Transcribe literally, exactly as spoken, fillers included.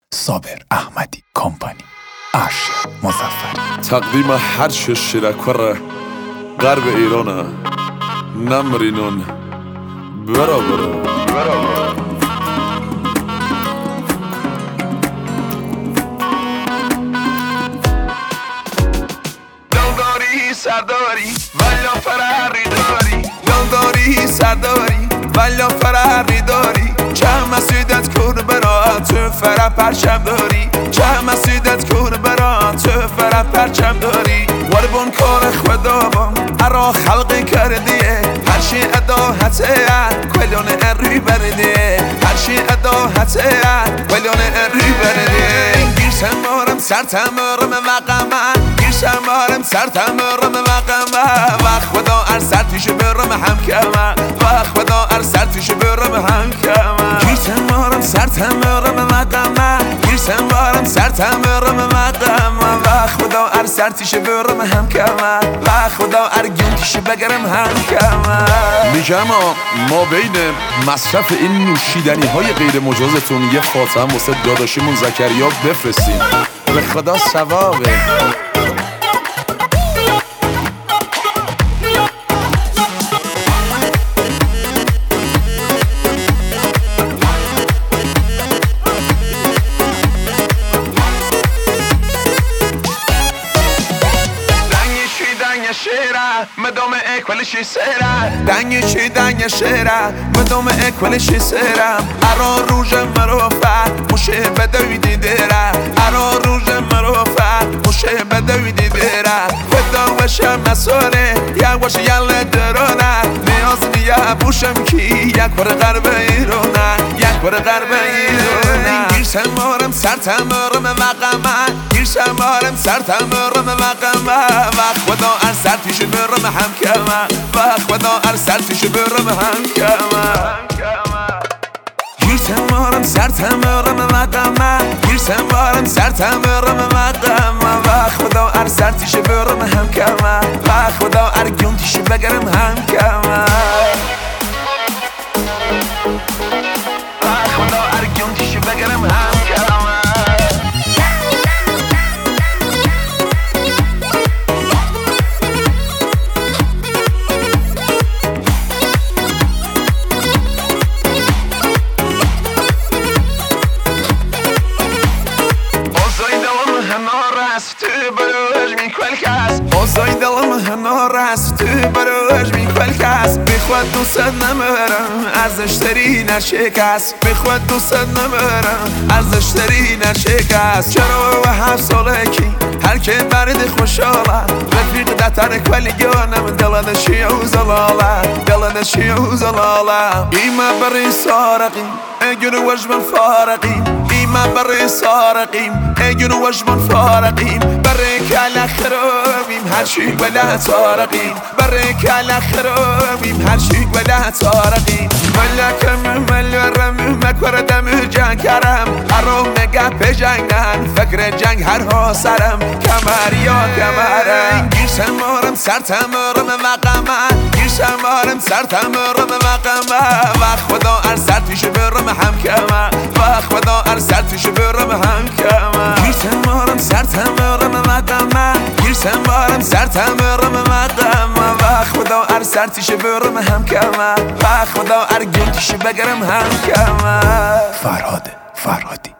صابر احمدی کمپانی ارشد مظفر تقدیم هر شیرکور غرب ایرانه نمرینون برا برا برا برا دلداری سرداری ولا فراری داری دلداری سرداری ولا فراری داری چه مسیدت کن برا تو فرا پرچم داری چه مسیدت کن برا تو فرا پرچم داری وربون کار خدا بام ارا خلقی کردیه هر شی ادا حته کلون اری بردیه هر شی ادا حته کلون اری بردیه گیرسم مارم سرتم مارم مقامه گیرسم مارم سرتم مارم مقامه و خدا ار سرتیش برم هم کمه و خدا ار سرتیش برم هم کمه گیرسم مارم سرتم مارم مقامه گیرسم مارم سرتم مارم مقامه و خدا ار سرتیش برم هم کمه و خدا ار گونتیش بگرم هم کمه. میگم ما بین مصرف این نوشیدنی های غیر مجازتون یه خاتم واسه داداشیمون زکریا بفرستین به خدا ثوابه. مدام اکولشی سرم دنگی چی دنگ شیرم مدام اکولشی سرم ارا روژ مروفه موشه بدویدی دیره ارا روژ مروفه موشه بدویدی دیره فدا وشم مساره یک وش یل درانه نیاز نیه بوشم کی یک بر غرب ایرانه یک بر غرب ایرانه گیرسم مارم سرتم مارم مقامه گیرسم مارم سرتم مارم مقامه و خدا ار سرتیش برم هم کمه و خدا ار سرتیش برم هم کمه گیرسم مارم سرتم مارم مقامه گیرسم مارم سرتم مارم مقامه و خدا ار سرتیش برم هم کمه و خدا ار گونتیش بگرم هم کمه و خدا ار گونتیش بگرم هم کمه. اوزای دلم هنار است تو براش میکل کس بخواد دوست نمرم ارزش تری نشکست بخواد دوست نمرم ارزش تری نشکست چرا و هفت ساله کی هر که برد خوشحاله رفیق دتر کلیگانم دلنشی و زلاله دلنشی و زلاله ایما بری سارقیم اگر وجبن فارقیم ایما بری سارقیم اگر وجبن فارقیم برای کل خرابیم هر شی ولا تارقیم برای کل خرابیم هر شی ولا تارقیم ملکم ملرم مکر دم جنگ کرم ارام نگه به جنگن فکر جنگ هر ها سرم کمر یا کمرم گیرسم مارم سرتم مارم مقامه گیرسم مارم سرتم مارم مقامه و خدا ار سرتیش برم هم کمه و خدا ار سرتیش برم هم کمه گیرسم مارم سرتم مارم مقامه گیرسم مارم سرتم مارم مقامه و خدا ار سرتیش برم هم کمه و خدا ار گونتیش بگرم هم کمه. فرهاد فرهادی